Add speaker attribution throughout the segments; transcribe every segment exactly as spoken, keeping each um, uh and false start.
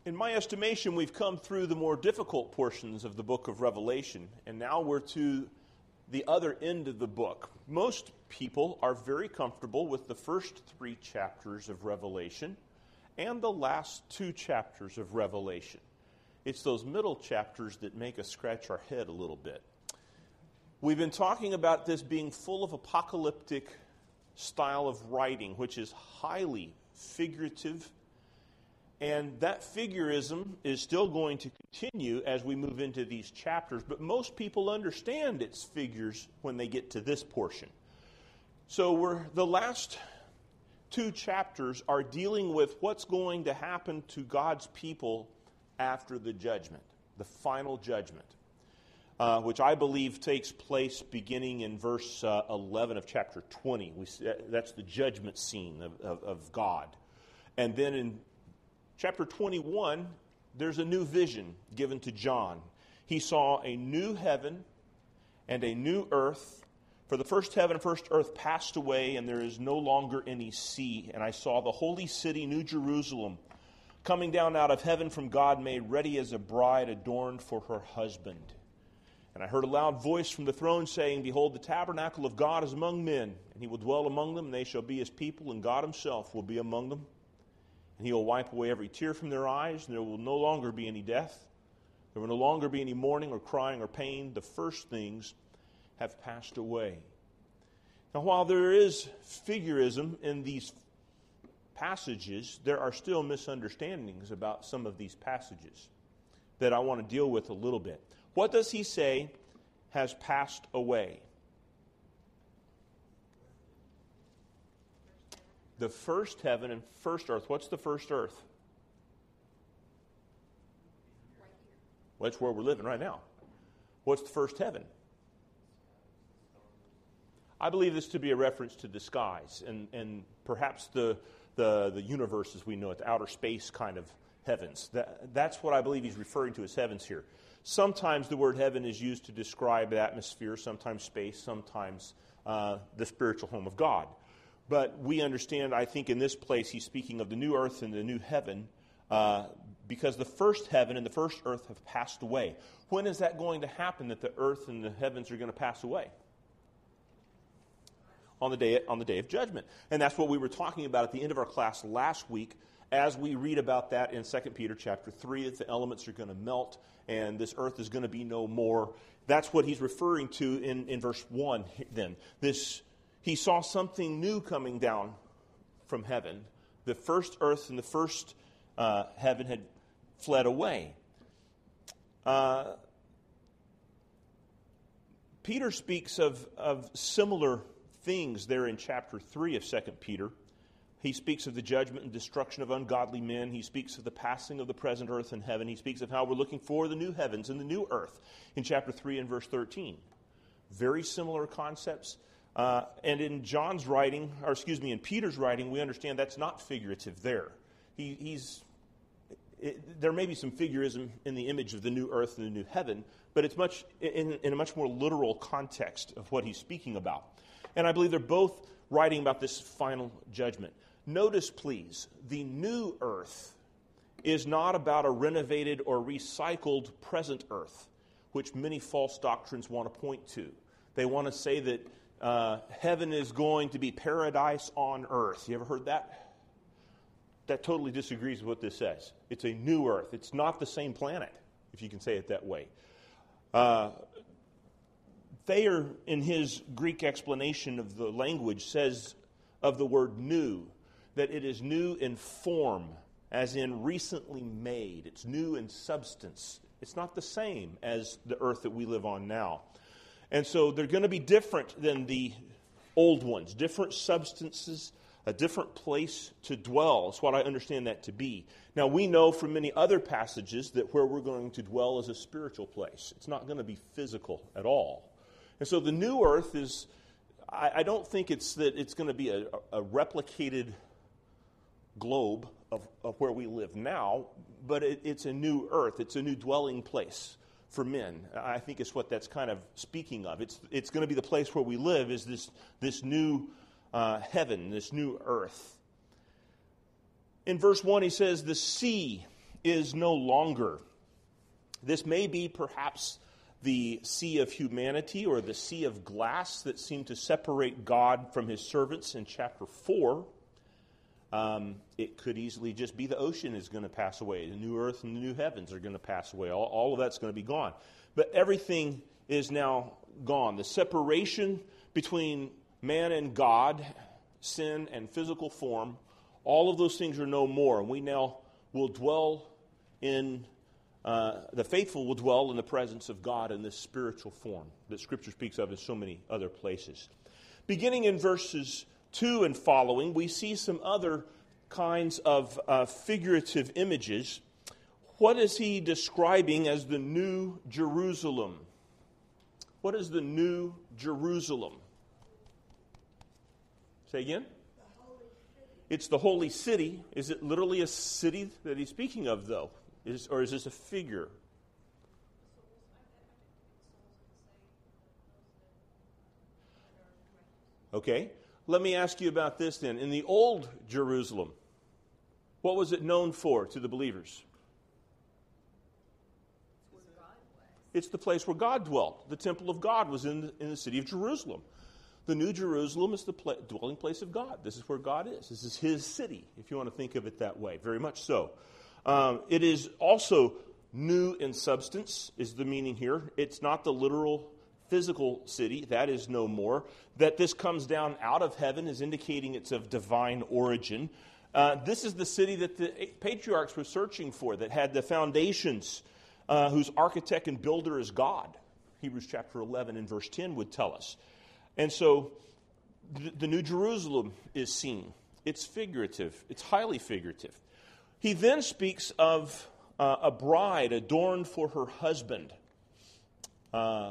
Speaker 1: In my estimation, we've come through the more difficult portions of the book of Revelation, and now we're to the other end of the book. Most people are very comfortable with the first three chapters of Revelation and the last two chapters of Revelation. It's those middle chapters that make us scratch our head a little bit. We've been talking about this being full of apocalyptic style of writing, which is highly figurative. And that figurism is still going to continue as we move into these chapters, but most people understand its figures when they get to this portion. So we're, the last two chapters are dealing with what's going to happen to God's people after the judgment, the final judgment, uh, which I believe takes place beginning in verse uh, eleven of chapter twenty. We, that's the judgment scene of, of, of God. And then in chapter twenty-one, there's a new vision given to John. He saw a new heaven and a new earth. For the first heaven and first earth passed away, and there is no longer any sea. And I saw the holy city, New Jerusalem, coming down out of heaven from God, made ready as a bride adorned for her husband. And I heard a loud voice from the throne saying, Behold, the tabernacle of God is among men, and he will dwell among them, and they shall be his people, and God himself will be among them. And he will wipe away every tear from their eyes, and there will no longer be any death. There will no longer be any mourning or crying or pain. The first things have passed away. Now, while there is figurism in these passages, there are still misunderstandings about some of these passages that I want to deal with a little bit. What does he say has passed away? The first heaven and first earth. What's the first earth?
Speaker 2: Right here.
Speaker 1: Well, that's where we're living right now. What's the first heaven? I believe this to be a reference to the skies and, and perhaps the, the, the universe as we know it, the outer space kind of heavens. That, that's what I believe he's referring to as heavens here. Sometimes the word heaven is used to describe the atmosphere, sometimes space, sometimes uh, the spiritual home of God. But we understand, I think in this place, he's speaking of the new earth and the new heaven uh, because the first heaven and the first earth have passed away. When is that going to happen that the earth and the heavens are going to pass away? On the day, on the day of judgment. And that's what we were talking about at the end of our class last week as we read about that in Second Peter chapter three, that the elements are going to melt and this earth is going to be no more. That's what he's referring to in, in verse one then. This, he saw something new coming down from heaven. The first earth and the first uh, heaven had fled away. Uh, Peter speaks of, of similar things there in chapter three of Second Peter. He speaks of the judgment and destruction of ungodly men. He speaks of the passing of the present earth and heaven. He speaks of how we're looking for the new heavens and the new earth in chapter three and verse thirteen. Very similar concepts. Uh, and in John's writing, or excuse me, in Peter's writing, we understand that's not figurative there. He, he's it, there may be some figurism in the image of the new earth and the new heaven, but it's much in, in a much more literal context of what he's speaking about. And I believe they're both writing about this final judgment. Notice, please, the new earth is not about a renovated or recycled present earth, which many false doctrines want to point to. They want to say that uh, heaven is going to be paradise on earth. You ever heard that? That totally disagrees with what this says. It's a new earth. It's not the same planet, if you can say it that way. Uh, Thayer, in his Greek explanation of the language, says of the word new, that it is new in form, as in recently made. It's new in substance. It's not the same as the earth that we live on now. And so they're going to be different than the old ones, different substances, a different place to dwell. That's what I understand that to be. Now, we know from many other passages that where we're going to dwell is a spiritual place. It's not going to be physical at all. And so the new earth is, I, I don't think it's that it's going to be a, a replicated globe of, of where we live now, but it, it's a new earth. It's a new dwelling place for men. I think it's what that's kind of speaking of. It's it's going to be the place where we live is this, this new uh, heaven, this new earth. In verse one he says, the sea is no longer. This may be perhaps the sea of humanity or the sea of glass that seemed to separate God from his servants in chapter four. Um, it could easily just be the ocean is going to pass away. The new earth and the new heavens are going to pass away. All, all of that's going to be gone. But everything is now gone. The separation between man and God, sin and physical form, all of those things are no more. And we now will dwell in, uh, the faithful will dwell in the presence of God in this spiritual form that Scripture speaks of in so many other places. Beginning in verses two and following, we see some other kinds of uh, figurative images. What is he describing as the New Jerusalem? What is the New Jerusalem? Say again? It's the holy city. Is it literally a city that he's speaking of, though? Is, or is this a figure? Okay. Let me ask you about this then. In the old Jerusalem, what was it known for to the believers? It's the place where God dwelt. The temple of God was in the, in the city of Jerusalem. The New Jerusalem is the pla- dwelling place of God. This is where God is. This is his city, if you want to think of it that way. Very much so. Um, it is also new in substance, is the meaning here. It's not the literal physical city. That is no more. That this comes down out of heaven is indicating it's of divine origin. Uh, this is the city that the patriarchs were searching for, that had the foundations, uh, whose architect and builder is God. Hebrews chapter eleven and verse ten would tell us. And so the, the New Jerusalem is seen. It's figurative. It's highly figurative. He then speaks of uh, a bride adorned for her husband. Uh,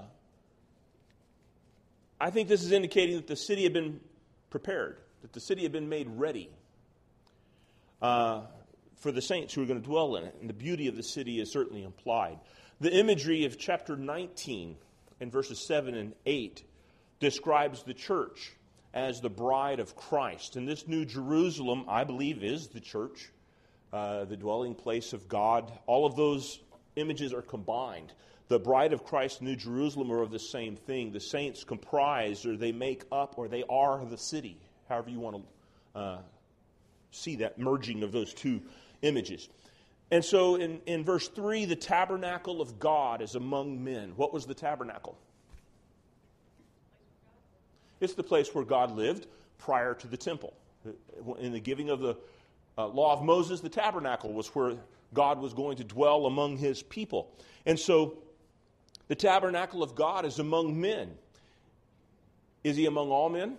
Speaker 1: I think this is indicating that the city had been prepared, that the city had been made ready uh, for the saints who are going to dwell in it. And the beauty of the city is certainly implied. The imagery of chapter nineteen and verses seven and eight describes the church as the bride of Christ. And this New Jerusalem, I believe, is the church, uh, the dwelling place of God. All of those images are combined. The bride of Christ and New Jerusalem are of the same thing. The saints comprise, or they make up, or they are the city, however you want to uh, see that merging of those two images. And so in, in verse three, the tabernacle of God is among men. What was the tabernacle? It's the place where God lived prior to the temple. In the giving of the uh, law of Moses, the tabernacle was where God was going to dwell among his people. And so the tabernacle of God is among men. Is he among all men?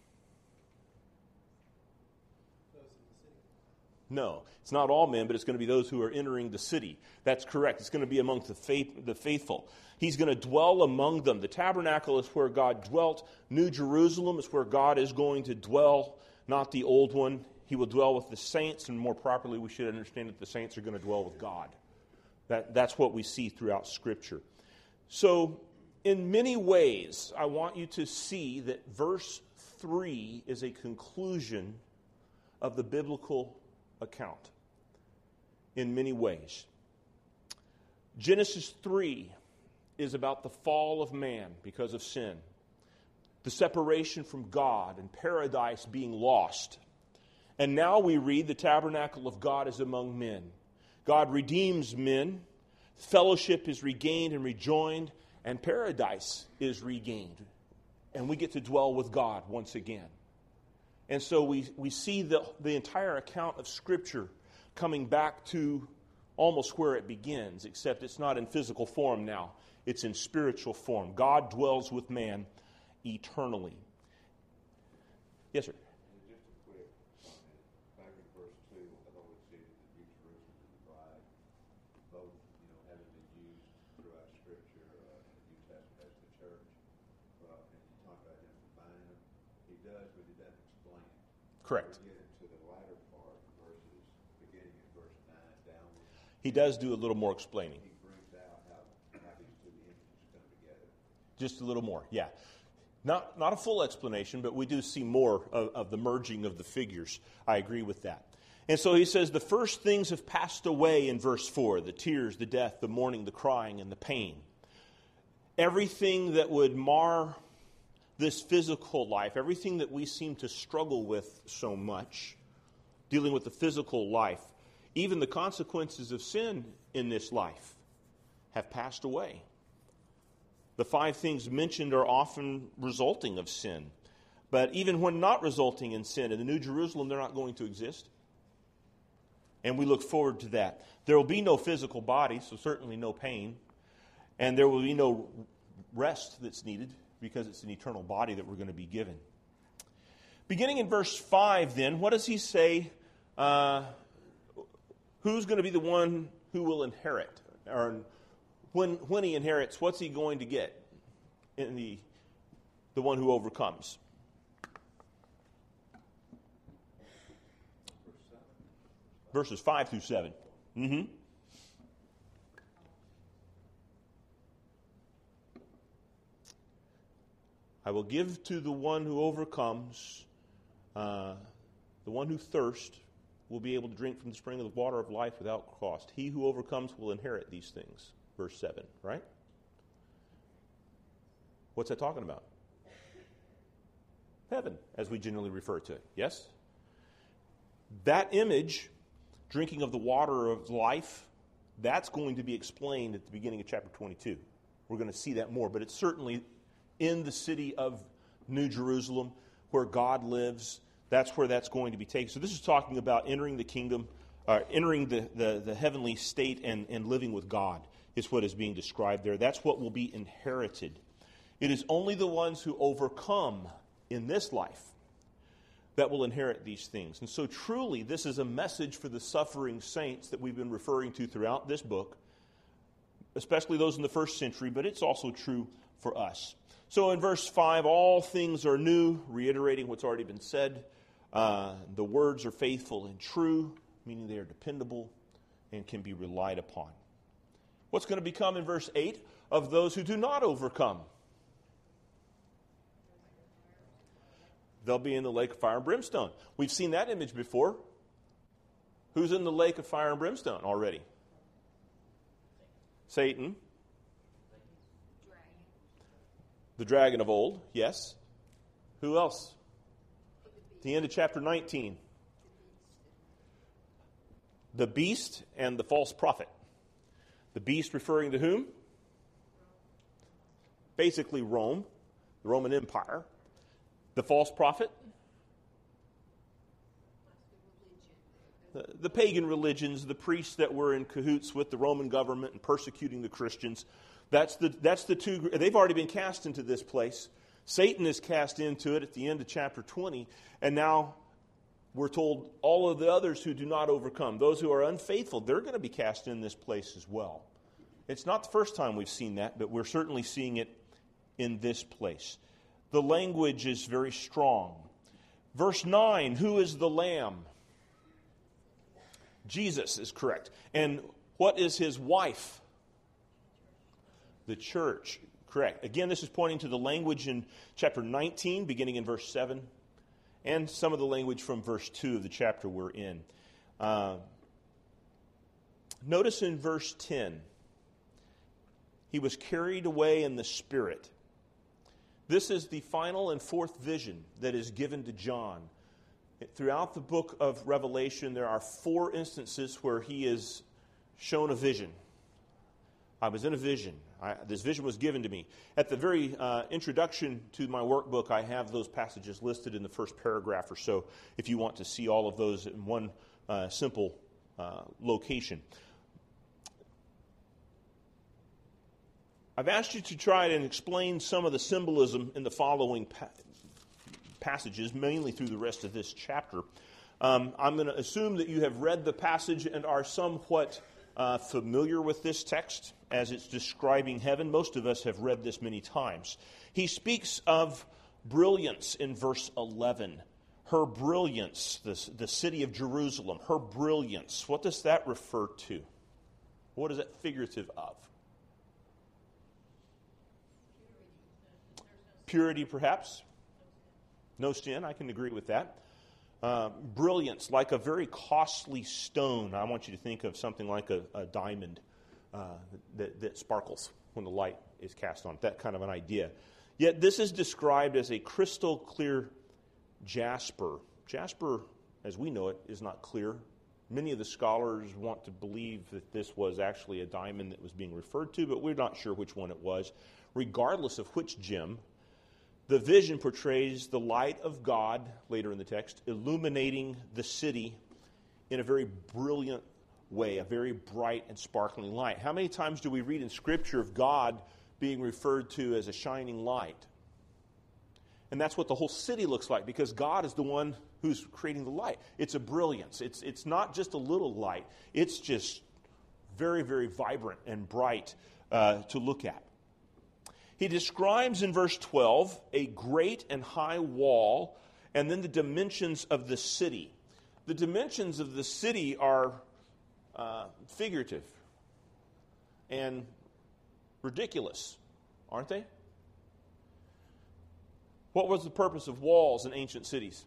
Speaker 1: No, it's not all men, but it's going to be those who are entering the city. That's correct. It's going to be among the faith, the faithful. He's going to dwell among them. The tabernacle is where God dwelt. New Jerusalem is where God is going to dwell, not the old one. He will dwell with the saints, and more properly, we should understand that the saints are going to dwell with God. That, that's what we see throughout Scripture. So, in many ways, I want you to see that verse three is a conclusion of the biblical account. In many ways. Genesis three is about the fall of man because of sin. The separation from God and paradise being lost. And now we read the tabernacle of God is among men. God redeems men. Fellowship is regained and rejoined. And paradise is regained. And we get to dwell with God once again. And so we, we see the, the entire account of Scripture coming back to almost where it begins, except it's not in physical form now. It's in spiritual form. God dwells with man eternally. Yes, sir?
Speaker 2: Just a quick comment. Back in verse two, I thought we see that the New Jerusalem and the bride, both, you know, having been used throughout Scripture uh, in the New Testament as the church. Well, and you talk about him combining them. He does, but he doesn't explain it.
Speaker 1: Correct.
Speaker 2: We get into the latter part, verses beginning in verse nine downward.
Speaker 1: He does do a little more explaining.
Speaker 2: He brings out how, how these two images come together.
Speaker 1: Just a little more, yeah. Not not a full explanation, but we do see more of, of the merging of the figures. I agree with that. And so he says the first things have passed away in verse four, the tears, the death, the mourning, the crying, and the pain. Everything that would mar this physical life, everything that we seem to struggle with so much, dealing with the physical life, even the consequences of sin in this life have passed away. The five things mentioned are often resulting of sin. But even when not resulting in sin, in the New Jerusalem, they're not going to exist. And we look forward to that. There will be no physical body, so certainly no pain. And there will be no rest that's needed because it's an eternal body that we're going to be given. Beginning in verse five then, what does he say? Uh, who's going to be the one who will inherit? Or when, when he inherits, what's he going to get? In the, the one who overcomes. Verses five through seven. Mm-hmm. I will give to the one who overcomes, uh, the one who thirsts will be able to drink from the spring of the water of life without cost. He who overcomes will inherit these things. Verse seven, right? What's that talking about? Heaven, as we generally refer to it. Yes? That image, drinking of the water of life, that's going to be explained at the beginning of chapter twenty-two. We're going to see that more, but it's certainly in the city of New Jerusalem where God lives. That's where that's going to be taken. So this is talking about entering the kingdom, uh, entering the, the, the heavenly state and, and living with God is what is being described there. That's what will be inherited. It is only the ones who overcome in this life that will inherit these things. And so truly, this is a message for the suffering saints that we've been referring to throughout this book, especially those in the first century, but it's also true for us. So in verse five, all things are new, reiterating what's already been said. Uh, the words are faithful and true, meaning they are dependable and can be relied upon. What's going to become in verse eight of those who do not overcome? They'll be in the lake of fire and brimstone. We've seen that image before. Who's in the lake of fire and brimstone already? Satan. The dragon of old, yes. Who else? The end of chapter nineteen. The beast and the false prophet. The beast referring to whom? Basically Rome, the Roman Empire. The false prophet? The, the pagan religions, the priests that were in cahoots with the Roman government and persecuting the Christians. That's the, that's the two, they've already been cast into this place. Satan is cast into it at the end of chapter twenty. And now we're told all of the others who do not overcome, those who are unfaithful, they're going to be cast in this place as well. It's not the first time we've seen that, but we're certainly seeing it in this place. The language is very strong. Verse nine, who is the Lamb? Jesus is correct. And what is his wife? The church. Correct. Again, this is pointing to the language in chapter nineteen, beginning in verse seven, and some of the language from verse two of the chapter we're in. Uh, notice in verse ten, he was carried away in the Spirit. This is the final and fourth vision that is given to John. Throughout the book of Revelation, there are four instances where he is shown a vision. I was in a vision. I, this vision was given to me. At the very uh, introduction to my workbook, I have those passages listed in the first paragraph or so, if you want to see all of those in one uh, simple uh, location. I've asked you to try and explain some of the symbolism in the following pa- passages, mainly through the rest of this chapter. Um, I'm going to assume that you have read the passage and are somewhat uh, familiar with this text as it's describing heaven. Most of us have read this many times. He speaks of brilliance in verse eleven. Her brilliance, the, the city of Jerusalem, her brilliance. What does that refer to? What is that figurative of? Purity, perhaps. No sin, I can agree with that. Uh, brilliance, like a very costly stone. I want you to think of something like a, a diamond uh, that, that sparkles when the light is cast on it, that kind of an idea. Yet this is described as a crystal clear jasper. Jasper, as we know it, is not clear. Many of the scholars want to believe that this was actually a diamond that was being referred to, but we're not sure which one it was. Regardless of which gem, the vision portrays the light of God, later in the text, illuminating the city in a very brilliant way, a very bright and sparkling light. How many times do we read in Scripture of God being referred to as a shining light? And that's what the whole city looks like, because God is the one who's creating the light. It's a brilliance. It's, it's not just a little light. It's just very, very vibrant and bright uh, to look at. He describes in verse twelve a great and high wall, and then the dimensions of the city. The dimensions of the city are uh, figurative and ridiculous, aren't they? What was the purpose of walls in ancient cities?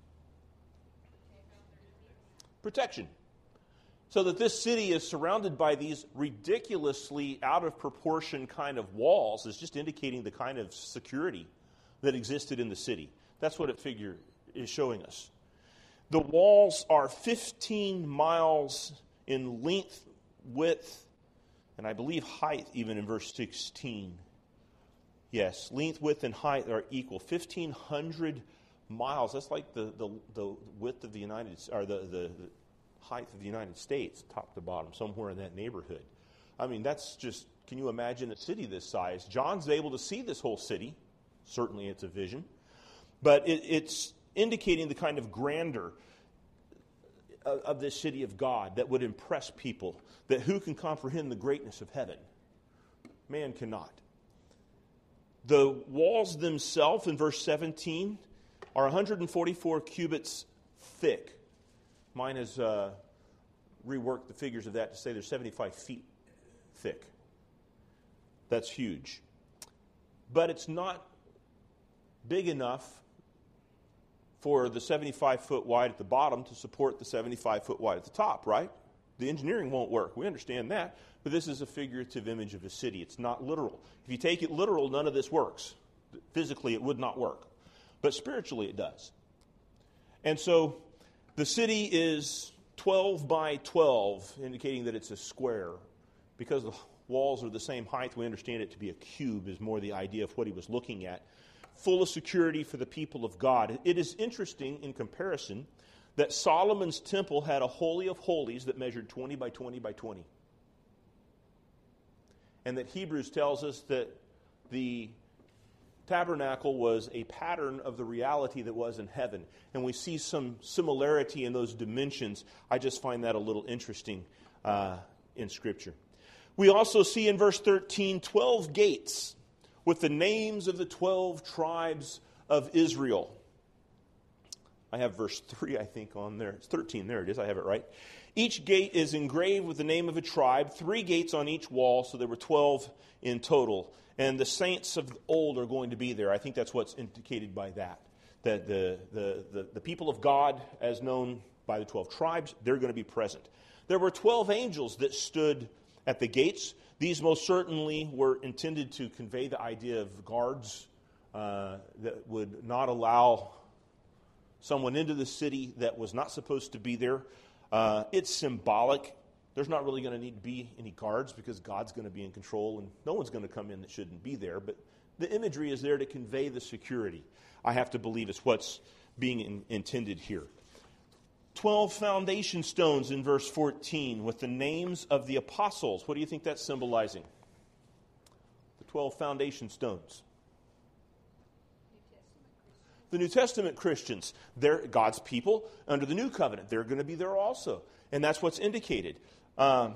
Speaker 1: Protection. So that this city is surrounded by these ridiculously out of proportion kind of walls is just indicating the kind of security that existed in the city. That's what it figure is showing us. The walls are fifteen miles in length, width, and I believe height even in verse sixteen. Yes, length, width, and height are equal. fifteen hundred miles. That's like the, the, the width of the United or the, the, the height of the United States, top to bottom, somewhere in that neighborhood. I mean, that's just, can you imagine a city this size? John's able to see this whole city. Certainly it's a vision. But it, it's indicating the kind of grandeur of, of this city of God that would impress people, that who can comprehend the greatness of heaven? Man cannot. The walls themselves, in verse seventeen, are one hundred forty-four cubits thick. Mine has uh, reworked the figures of that to say they're seventy-five feet thick. That's huge. But it's not big enough for the seventy-five foot wide at the bottom to support the seventy-five foot wide at the top, right? The engineering won't work. We understand that. But this is a figurative image of a city. It's not literal. If you take it literal, none of this works. Physically, it would not work. But spiritually, it does. And so the city is twelve by twelve, indicating that it's a square. Because the walls are the same height, we understand it to be a cube, is more the idea of what he was looking at. Full of security for the people of God. It is interesting, in comparison, that Solomon's temple had a Holy of Holies that measured twenty by twenty by twenty. And that Hebrews tells us that the tabernacle was a pattern of the reality that was in heaven. And we see some similarity in those dimensions. I just find that a little interesting uh, in Scripture. We also see in verse thirteen, twelve gates with the names of the twelve tribes of Israel. I have verse three, I think, on there. It's thirteen, there it is, I have it right. Each gate is engraved with the name of a tribe, three gates on each wall, so there were twelve in total. And the saints of old are going to be there. I think that's what's indicated by that. That the, the, the, the people of God, as known by the twelve tribes, they're going to be present. There were twelve angels that stood at the gates. These most certainly were intended to convey the idea of guards uh, that would not allow someone into the city that was not supposed to be there. Uh, it's symbolic. There's not really going to need to be any guards because God's going to be in control and no one's going to come in that shouldn't be there. But the imagery is there to convey the security. I have to believe it's what's being in, intended here. Twelve foundation stones in verse fourteen with the names of the apostles. What do you think that's symbolizing? The twelve foundation stones. The New Testament Christians, they're God's people under the new covenant. They're going to be there also. And that's what's indicated. Um,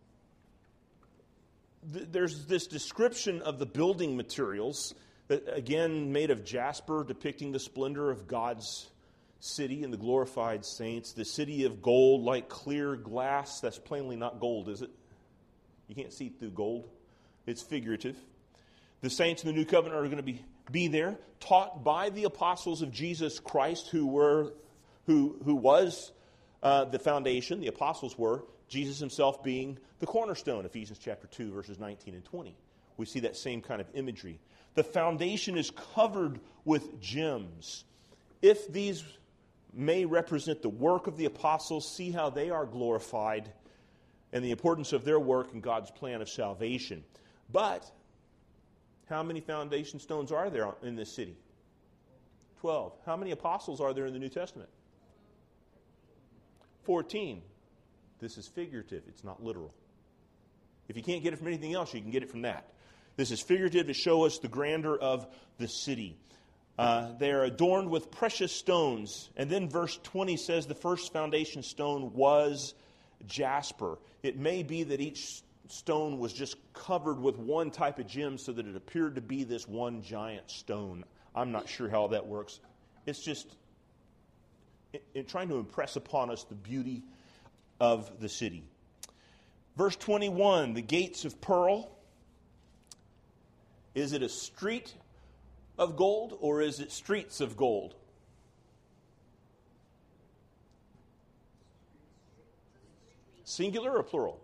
Speaker 1: th- there's this description of the building materials, that, again, made of jasper, depicting the splendor of God's city and the glorified saints. The city of gold, like clear glass. That's plainly not gold, is it? You can't see through gold. It's figurative. The saints in the new covenant are going to be, be there, taught by the apostles of Jesus Christ, who were who, who was uh, the foundation, the apostles were, Jesus himself being the cornerstone, Ephesians chapter two, verses nineteen and twenty. We see that same kind of imagery. The foundation is covered with gems. If these may represent the work of the apostles, see how they are glorified and the importance of their work in God's plan of salvation. But how many foundation stones are there in this city? Twelve. How many apostles are there in the New Testament? Fourteen. This is figurative. It's not literal. If you can't get it from anything else, you can get it from that. This is figurative to show us the grandeur of the city. Uh, they are adorned with precious stones. And then verse twenty says the first foundation stone was jasper. It may be that each stone was just covered with one type of gem so that it appeared to be this one giant stone. I'm not sure how that works. It's just in, in trying to impress upon us the beauty of the city. Verse twenty-one, the gates of pearl. Is it a street of gold or is it streets of gold? Singular or plural?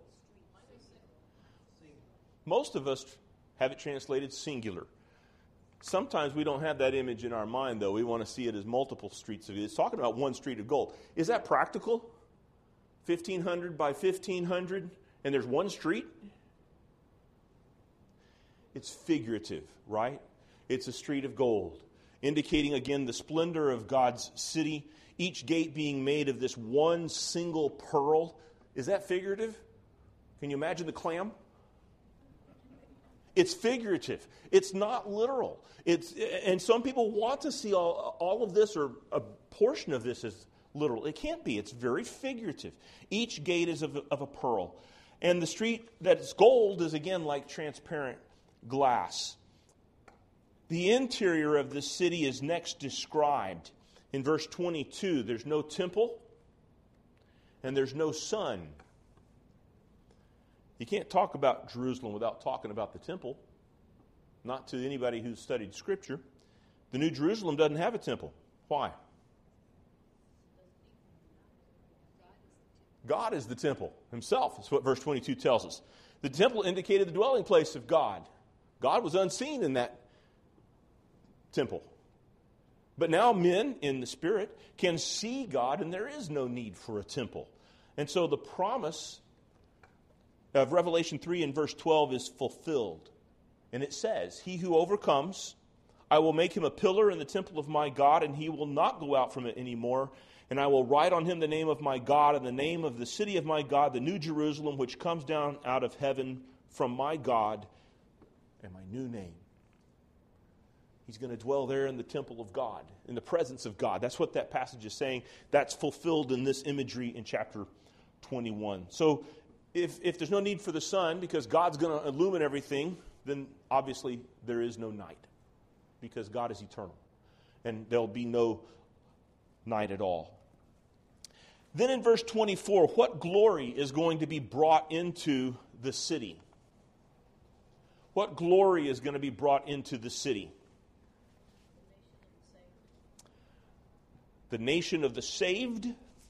Speaker 1: Most of us have it translated singular. Sometimes we don't have that image in our mind, though. We want to see it as multiple streets of gold. It's talking about one street of gold. Is that practical? fifteen hundred by fifteen hundred, and there's one street? It's figurative, right? It's a street of gold, indicating again the splendor of God's city, each gate being made of this one single pearl. Is that figurative? Can you imagine the clam? It's figurative. It's not literal. It's, and some people want to see all, all of this or a portion of this as literal. It can't be. It's very figurative. Each gate is of, of a pearl. And the street that's gold is again like transparent glass. The interior of this city is next described in verse twenty-two. There's no temple and there's no sun. You can't talk about Jerusalem without talking about the temple. Not to anybody who's studied Scripture. The New Jerusalem doesn't have a temple. Why? God is the temple himself. That's what verse twenty-two tells us. The temple indicated the dwelling place of God. God was unseen in that temple. But now men in the Spirit can see God, and there is no need for a temple. And so the promise of Revelation three and verse twelve is fulfilled. And it says, "He who overcomes, I will make him a pillar in the temple of my God, and he will not go out from it anymore. And I will write on him the name of my God and the name of the city of my God, the New Jerusalem, which comes down out of heaven from my God, and my new name." He's going to dwell there in the temple of God, in the presence of God. That's what that passage is saying. That's fulfilled in this imagery in chapter twenty-one. So if, if there's no need for the sun because God's going to illumine everything, then obviously there is no night because God is eternal. And there'll be no night at all. Then in verse twenty-four, what glory is going to be brought into the city? What glory is going to be brought into the city? The nation of the saved.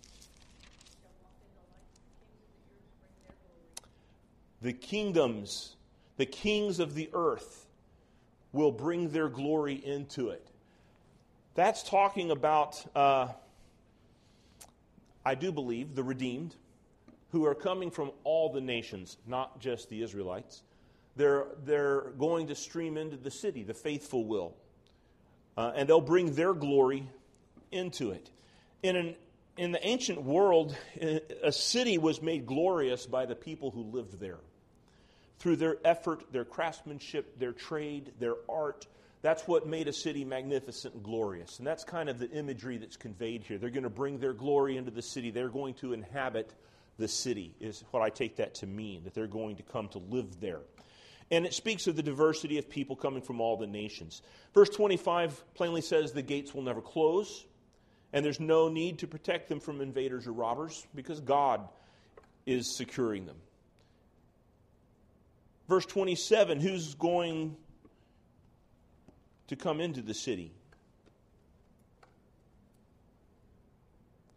Speaker 1: The kingdoms, the kings of the earth will bring their glory into it. That's talking about, uh, I do believe, the redeemed, who are coming from all the nations, not just the Israelites. They're, they're going to stream into the city, the faithful will. Uh, and they'll bring their glory into it. In, an, in the ancient world, a city was made glorious by the people who lived there. Through their effort, their craftsmanship, their trade, their art. That's what made a city magnificent and glorious. And that's kind of the imagery that's conveyed here. They're going to bring their glory into the city. They're going to inhabit the city, is what I take that to mean, that they're going to come to live there. And it speaks of the diversity of people coming from all the nations. Verse twenty-five plainly says the gates will never close, and there's no need to protect them from invaders or robbers because God is securing them. Verse twenty-seven, who's going to come into the city?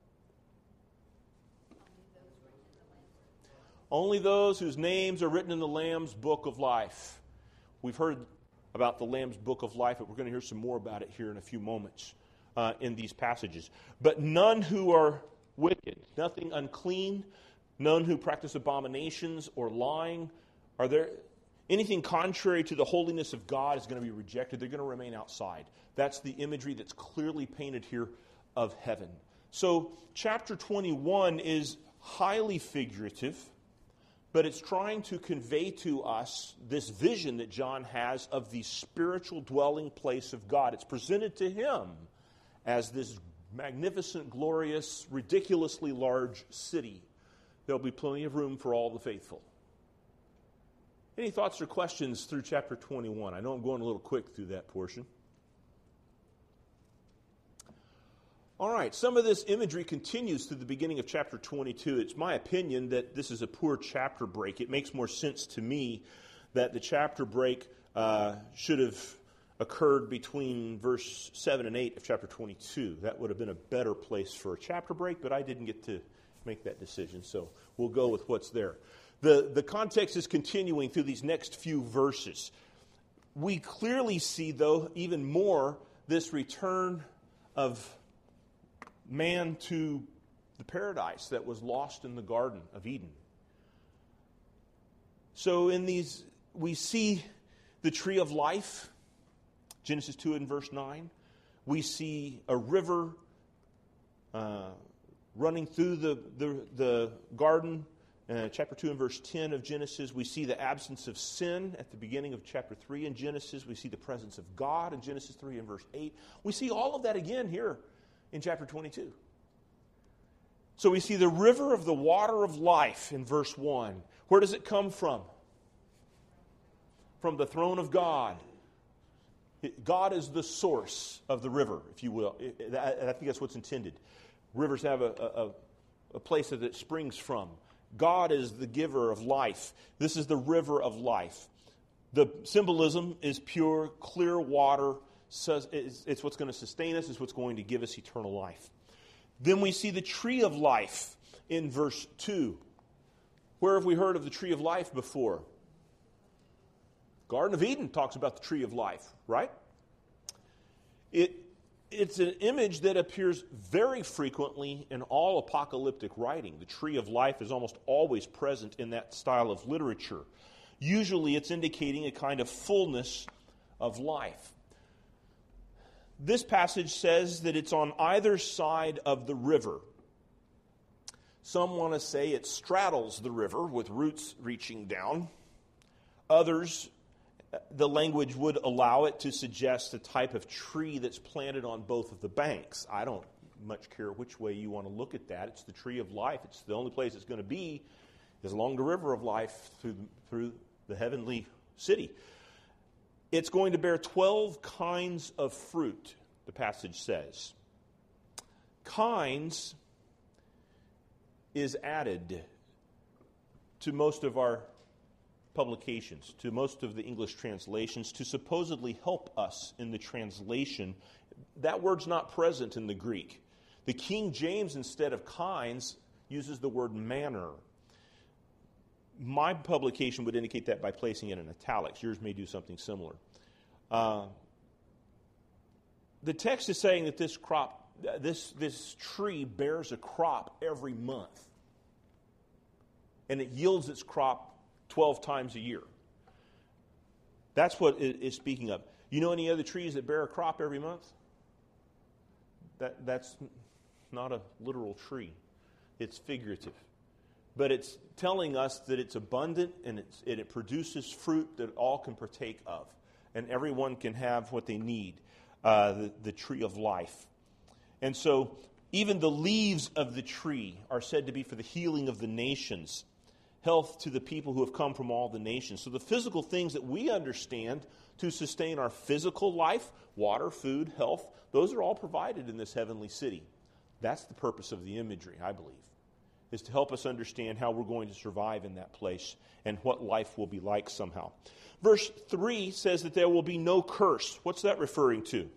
Speaker 1: Only those whose names are written in the Lamb's book of life. We've heard about the Lamb's book of life, but we're going to hear some more about it here in a few moments uh, in these passages. But none who are wicked, nothing unclean, none who practice abominations or lying, are there anything contrary to the holiness of God is going to be rejected. They're going to remain outside. That's the imagery that's clearly painted here of heaven. So chapter twenty-one is highly figurative, but it's trying to convey to us this vision that John has of the spiritual dwelling place of God. It's presented to him as this magnificent, glorious, ridiculously large city. There'll be plenty of room for all the faithful. Any thoughts or questions through chapter twenty-one? I know I'm going a little quick through that portion. All right, some of this imagery continues through the beginning of chapter twenty-two. It's my opinion that this is a poor chapter break. It makes more sense to me that the chapter break uh, should have occurred between verse seven and eight of chapter twenty-two. That would have been a better place for a chapter break, but I didn't get to make that decision, so we'll go with what's there. The, the context is continuing through these next few verses. We clearly see, though, even more this return of man to the paradise that was lost in the Garden of Eden. So in these, we see the tree of life, Genesis two and verse nine. We see a river uh, running through the, the, the garden, uh, chapter two and verse ten of Genesis. We see the absence of sin at the beginning of chapter three in Genesis. We see the presence of God in Genesis three and verse eight. We see all of that again here in chapter twenty-two. So we see the river of the water of life in verse one. Where does it come from? From the throne of God. God is the source of the river, if you will. I think that's what's intended. Rivers have a, a, a place that it springs from. God is the giver of life. This is the river of life. The symbolism is pure, clear water. It's what's going to sustain us. It's what's going to give us eternal life. Then we see the tree of life in verse two. Where have we heard of the tree of life before? Garden of Eden talks about the tree of life, right? It, it's an image that appears very frequently in all apocalyptic writing. The tree of life is almost always present in that style of literature. Usually it's indicating a kind of fullness of life. This passage says that it's on either side of the river. Some want to say it straddles the river with roots reaching down. Others, the language would allow it to suggest a type of tree that's planted on both of the banks. I don't much care which way you want to look at that. It's the tree of life. It's the only place it's going to be is along the river of life through, through the heavenly city. It's going to bear twelve kinds of fruit, the passage says. Kinds is added to most of our publications, to most of the English translations, to supposedly help us in the translation. That word's not present in the Greek. The King James, instead of kinds, uses the word manner. My publication would indicate that by placing it in italics. Yours may do something similar. Uh, the text is saying that this crop, this, this tree bears a crop every month. And it yields its crop twelve times a year. That's what it is speaking of. You know any other trees that bear a crop every month? That, that's not a literal tree. It's figurative. But it's telling us that it's abundant and, it's, and it produces fruit that all can partake of. And everyone can have what they need, uh, the, the tree of life. And so even the leaves of the tree are said to be for the healing of the nations, health to the people who have come from all the nations. So the physical things that we understand to sustain our physical life, water, food, health, those are all provided in this heavenly city. That's the purpose of the imagery, I believe, is to help us understand how we're going to survive in that place and what life will be like somehow. Verse three says that there will be no curse. What's that referring to?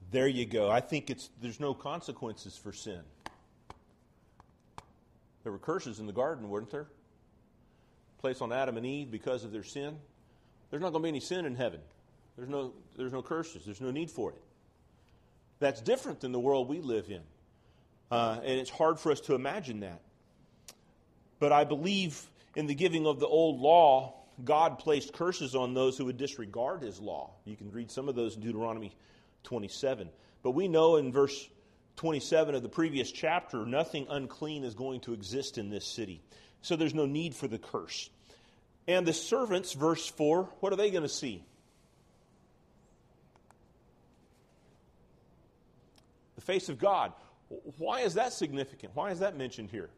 Speaker 1: There you go. I think it's there's no consequences for sin. There were curses in the garden, weren't there? Placed on Adam and Eve because of their sin. There's not going to be any sin in heaven. There's no there's no curses. There's no need for it. That's different than the world we live in. Uh, and it's hard for us to imagine that. But I believe in the giving of the old law, God placed curses on those who would disregard his law. You can read some of those in Deuteronomy twenty-seven. But we know in verse twenty-seven of the previous chapter, nothing unclean is going to exist in this city. So there's no need for the curse. And the servants, verse four, what are they going to see? The face of God. Why is that significant? Why is that mentioned here?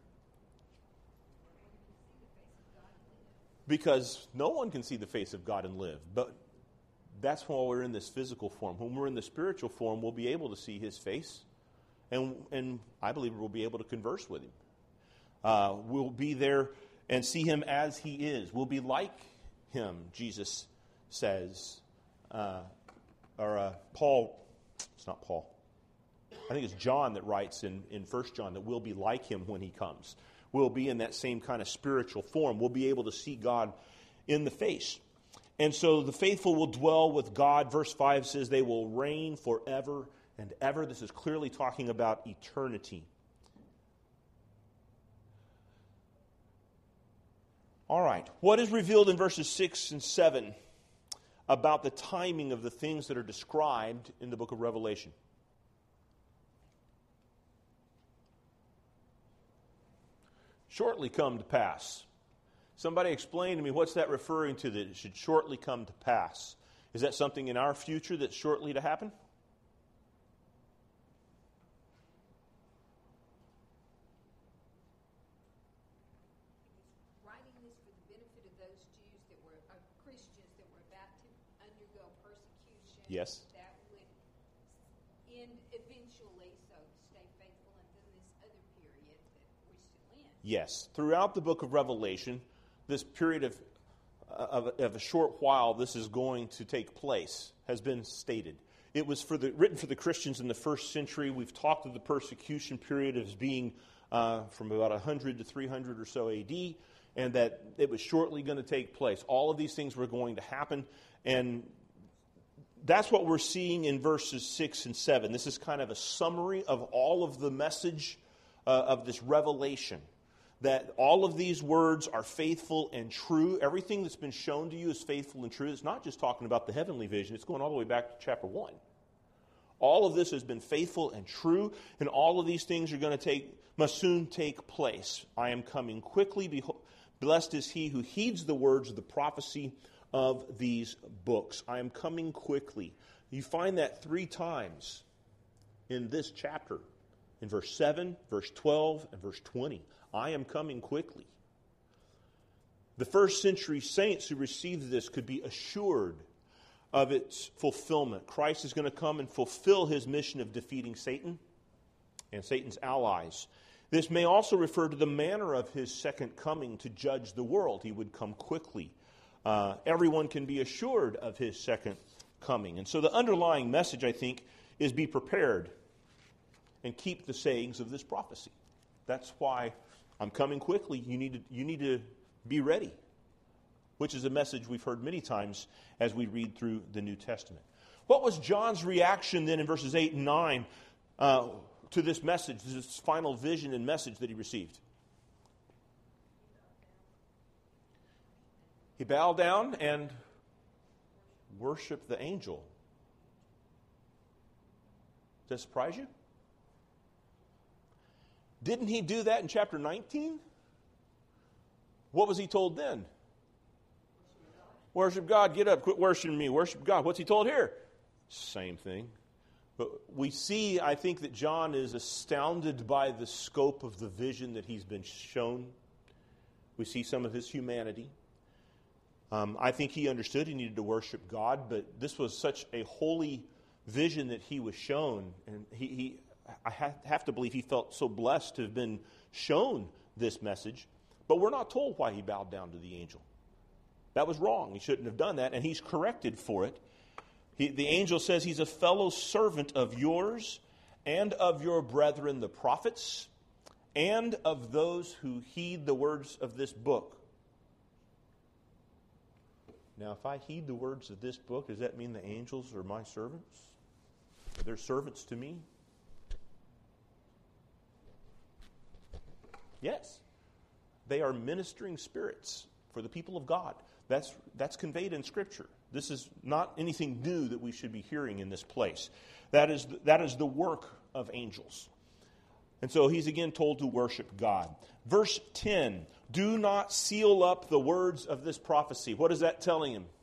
Speaker 1: Because no one can see the face of God and live. But that's why we're in this physical form. When we're in the spiritual form, we'll be able to see his face. And, and I believe we'll be able to converse with him. Uh, we'll be there and see him as he is. We'll be like him, Jesus says. Uh, or uh, Paul, it's not Paul. I think it's John that writes in, in First John that we'll be like him when he comes. We'll be in that same kind of spiritual form. We'll be able to see God in the face. And so the faithful will dwell with God. Verse five says they will reign forever and ever. This is clearly talking about eternity. All right. What is revealed in verses six and seven about the timing of the things that are described in the book of Revelation? Shortly come to pass. Somebody explain to me, what's that referring to, that it should shortly come to pass? Is that something in our future that's shortly to happen?
Speaker 3: Writing this for the benefit of those Jews that were uh, Christians that were about to undergo persecution.
Speaker 1: Yes.
Speaker 3: That would end eventually, so stay faithful until this other period that we're still in.
Speaker 1: Yes. Throughout the book of Revelation, this period of, of, of a short while, this is going to take place, has been stated. It was for the, written for the Christians in the first century. We've talked of the persecution period as being uh, from about one hundred to three hundred or so A D, and that it was shortly going to take place. All of these things were going to happen, and that's what we're seeing in verses six and seven. This is kind of a summary of all of the message uh, of this revelation. That all of these words are faithful and true. Everything that's been shown to you is faithful and true. It's not just talking about the heavenly vision. It's going all the way back to chapter one. All of this has been faithful and true, and all of these things are going to take, must soon take place. I am coming quickly. Behold, blessed is he who heeds the words of the prophecy of these books. I am coming quickly. You find that three times in this chapter. In verse seven, verse twelve, and verse twenty. I am coming quickly. The first century saints who received this could be assured of its fulfillment. Christ is going to come and fulfill his mission of defeating Satan and Satan's allies. This may also refer to the manner of his second coming to judge the world. He would come quickly. Uh, everyone can be assured of his second coming. And so the underlying message, I think, is be prepared and keep the sayings of this prophecy. That's why I'm coming quickly. You need to, you need to be ready, which is a message we've heard many times as we read through the New Testament. What was John's reaction then in verses eight and nine uh, to this message, this final vision and message that he received? He bowed down and worshiped the angel. Does that surprise you? Didn't he do that in chapter nineteen? What was he told then? Worship God. Get up. Quit worshiping me. Worship God. What's he told here? Same thing. But we see, I think, that John is astounded by the scope of the vision that he's been shown. We see some of his humanity. Um, I think he understood he needed to worship God, but this was such a holy vision that he was shown, and he... he I have to believe he felt so blessed to have been shown this message, but we're not told why he bowed down to the angel. That was wrong. He shouldn't have done that, and he's corrected for it. He, the angel says he's a fellow servant of yours and of your brethren, the prophets, and of those who heed the words of this book. Now, if I heed the words of this book, does that mean the angels are my servants? They're servants to me? Yes. They are ministering spirits for the people of God. That's, that's conveyed in Scripture. This is not anything new that we should be hearing in this place. That is, that is the work of angels. And so he's again told to worship God. Verse ten, do not seal up the words of this prophecy. What is that telling him?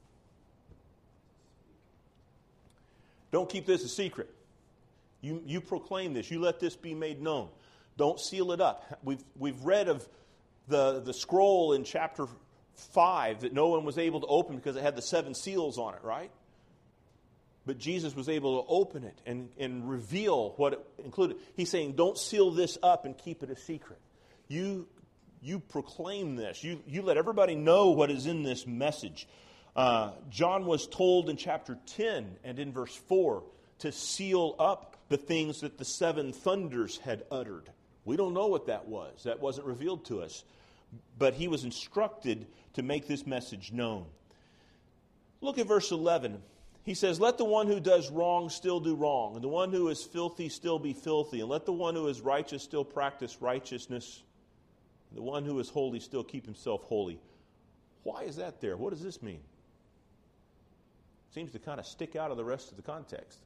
Speaker 1: Don't keep this a secret. You, you proclaim this. You let this be made known. Don't seal it up. We've, we've read of the, the scroll in chapter five that no one was able to open because it had the seven seals on it, right? But Jesus was able to open it and, and reveal what it included. He's saying, don't seal this up and keep it a secret. You, you proclaim this. You, you let everybody know what is in this message. Uh, John was told in chapter ten and in verse four to seal up the things that the seven thunders had uttered. We don't know what that was. That wasn't revealed to us. But he was instructed to make this message known. Look at verse eleven. He says, let the one who does wrong still do wrong, and the one who is filthy still be filthy, and let the one who is righteous still practice righteousness, and the one who is holy still keep himself holy. Why is that there? What does this mean? Seems to kind of stick out of the rest of the context.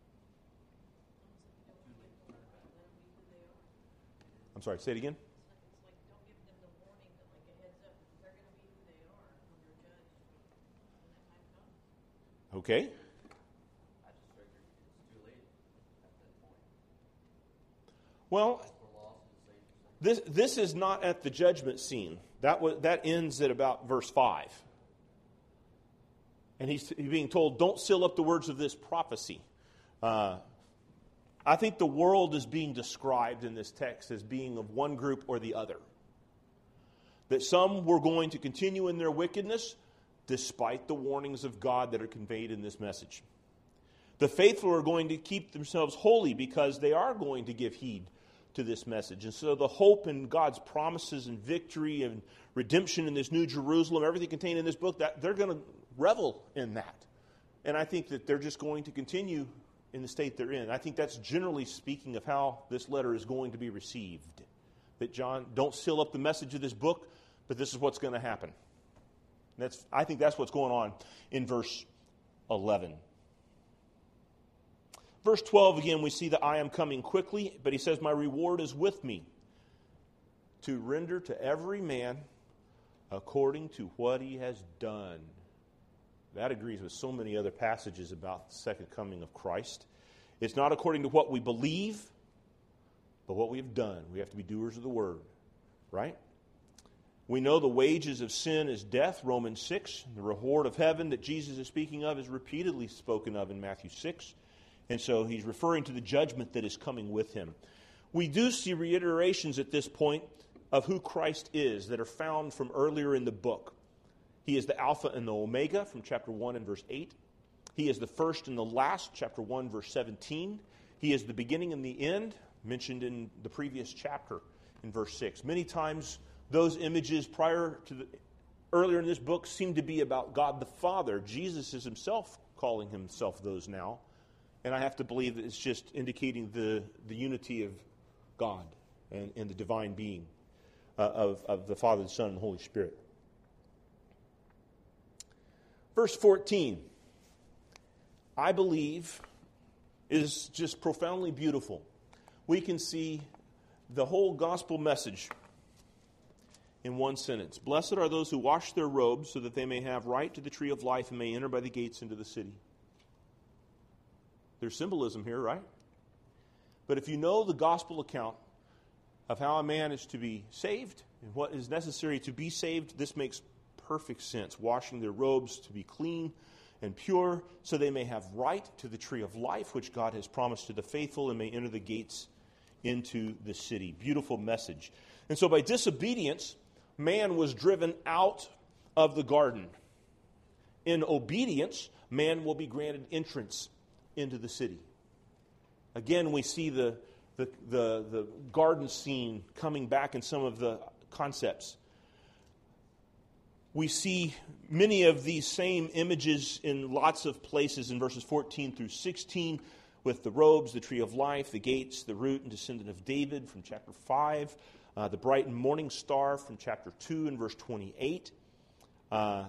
Speaker 1: I'm sorry, say it again.
Speaker 4: It's like, don't give them the warning, but like a heads up. They're going to be who they are when they're judged when that time comes.
Speaker 1: Okay.
Speaker 5: I just figured it's too late at that point.
Speaker 1: Well,
Speaker 5: We're lost and saved.
Speaker 1: this this is not at the judgment scene. That was, that ends at about verse five. And he's, he's being told, don't seal up the words of this prophecy. Uh, I think the world is being described in this text as being of one group or the other. That some were going to continue in their wickedness despite the warnings of God that are conveyed in this message. The faithful are going to keep themselves holy because they are going to give heed to this message. And so the hope in God's promises and victory and redemption in this new Jerusalem, everything contained in this book, that they're going to revel in that. And I think that they're just going to continue in the state they're in. I think that's generally speaking of how this letter is going to be received. That John, don't seal up the message of this book, but this is what's going to happen. That's, I think that's what's going on in verse eleven. Verse twelve, again, we see that I am coming quickly, but he says, my reward is with me to render to every man according to what he has done. That agrees with so many other passages about the second coming of Christ. It's not according to what we believe, but what we have done. We have to be doers of the word, right? We know the wages of sin is death, Romans six. The reward of heaven that Jesus is speaking of is repeatedly spoken of in Matthew six. And so he's referring to the judgment that is coming with him. We do see reiterations at this point of who Christ is that are found from earlier in the book. He is the Alpha and the Omega from chapter one and verse eight. He is the first and the last, chapter one, verse seventeen. He is the beginning and the end, mentioned in the previous chapter in verse six. Many times those images prior to the, earlier in this book seem to be about God the Father. Jesus is himself calling himself those now. And I have to believe that it's just indicating the, the unity of God and, and the divine being uh, of, of the Father, the Son, and the Holy Spirit. Verse fourteen, I believe, is just profoundly beautiful. We can see the whole gospel message in one sentence. Blessed are those who wash their robes so that they may have right to the tree of life and may enter by the gates into the city. There's symbolism here, right? But if you know the gospel account of how a man is to be saved and what is necessary to be saved, this makes perfect sense. Washing their robes to be clean and pure so they may have right to the tree of life, which God has promised to the faithful, and may enter the gates into the city. Beautiful message. And so by disobedience, man was driven out of the garden. In obedience, man will be granted entrance into the city. Again, we see the, the, the, the garden scene coming back in some of the concepts. We see many of these same images in lots of places in verses fourteen through sixteen, with the robes, the tree of life, the gates, the root and descendant of David from chapter five, uh, the bright and morning star from chapter two and verse twenty-eight. Uh,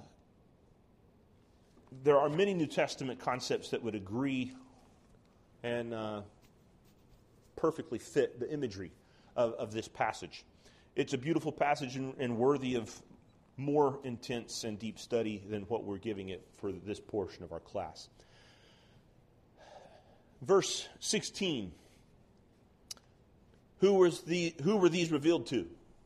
Speaker 1: there are many New Testament concepts that would agree and uh, perfectly fit the imagery of, of this passage. It's a beautiful passage and, and worthy of more intense and deep study than what we're giving it for this portion of our class. Verse sixteen. Who was the who were these revealed to?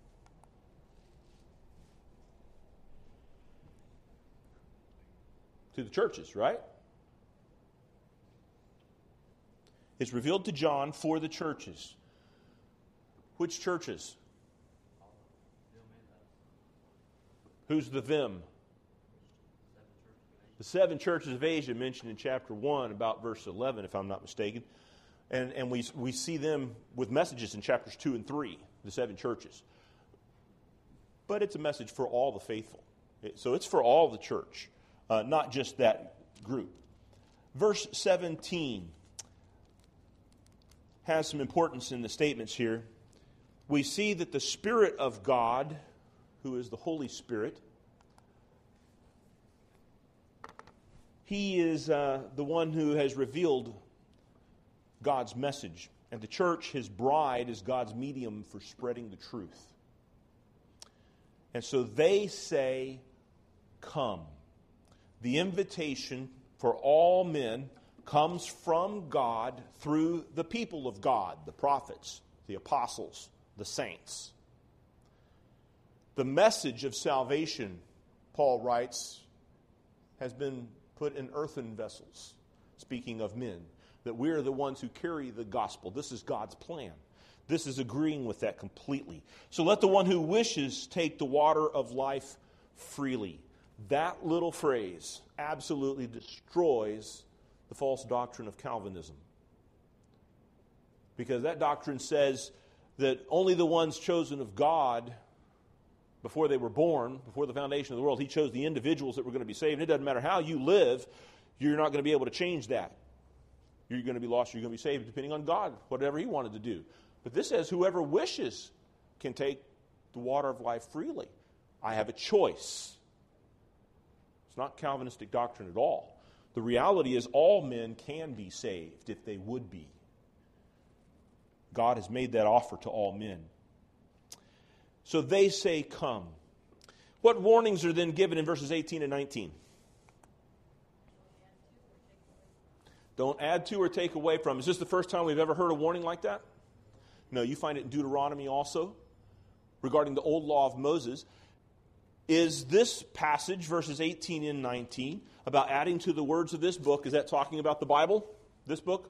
Speaker 1: To the churches, right? It's revealed to John for the churches. Which churches? Who's the them? The seven churches of Asia mentioned in chapter one, about verse eleven, if I'm not mistaken. And, and we, we see them with messages in chapters two and three, the seven churches. But it's a message for all the faithful. So it's for all the church, uh, not just that group. Verse seventeen has some importance in the statements here. We see that the Spirit of God, who is the Holy Spirit, He is uh, the one who has revealed God's message. And the church, His bride, is God's medium for spreading the truth. And so they say, come. The invitation for all men comes from God through the people of God, the prophets, the apostles, the saints. The message of salvation, Paul writes, has been put in earthen vessels, speaking of men, that we are the ones who carry the gospel. This is God's plan. This is agreeing with that completely. So let the one who wishes take the water of life freely. That little phrase absolutely destroys the false doctrine of Calvinism. Because that doctrine says that only the ones chosen of God before they were born, before the foundation of the world, He chose the individuals that were going to be saved. It doesn't matter how you live, you're not going to be able to change that. You're going to be lost, you're going to be saved, depending on God, whatever He wanted to do. But this says whoever wishes can take the water of life freely. I have a choice. It's not Calvinistic doctrine at all. The reality is all men can be saved if they would be. God has made that offer to all men. So they say, come. What warnings are then given in verses eighteen and nineteen? Don't add to or take away from. Is this the first time we've ever heard a warning like that? No, you find it in Deuteronomy also, regarding the old law of Moses. Is this passage, verses eighteen and nineteen, about adding to the words of this book, is that talking about the Bible, this book?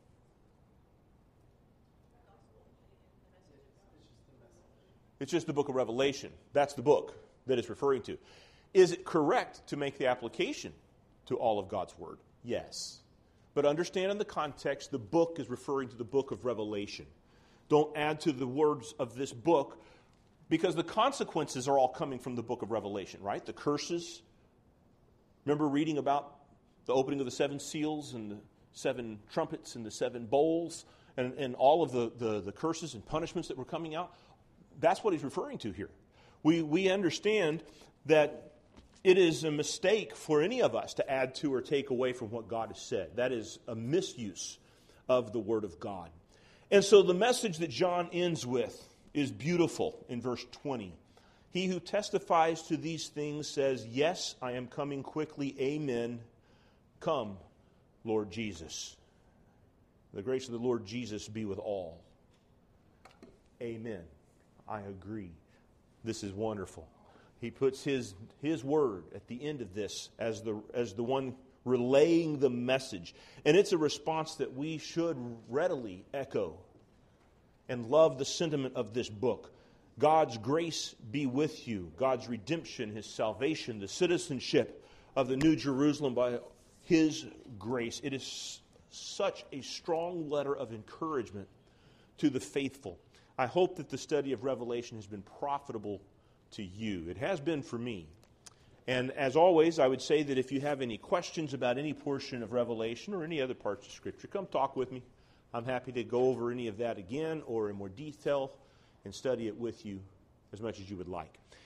Speaker 1: It's just the book of Revelation. That's the book that it's referring to. Is it correct to make the application to all of God's Word? Yes. But understand in the context, the book is referring to the book of Revelation. Don't add to the words of this book, because the consequences are all coming from the book of Revelation, right? The curses. Remember reading about the opening of the seven seals and the seven trumpets and the seven bowls and, and all of the, the, the curses and punishments that were coming out? That's what he's referring to here. We we understand that it is a mistake for any of us to add to or take away from what God has said. That is a misuse of the Word of God. And so the message that John ends with is beautiful in verse twenty. He who testifies to these things says, yes, I am coming quickly. Amen. Come, Lord Jesus. The grace of the Lord Jesus be with all. Amen. I agree. This is wonderful. He puts his his word at the end of this as the as the one relaying the message. And it's a response that we should readily echo and love the sentiment of this book. God's grace be with you. God's redemption, His salvation, the citizenship of the New Jerusalem by His grace. It is such a strong letter of encouragement to the faithful. I hope that the study of Revelation has been profitable to you. It has been for me. And as always, I would say that if you have any questions about any portion of Revelation or any other parts of Scripture, come talk with me. I'm happy to go over any of that again or in more detail and study it with you as much as you would like.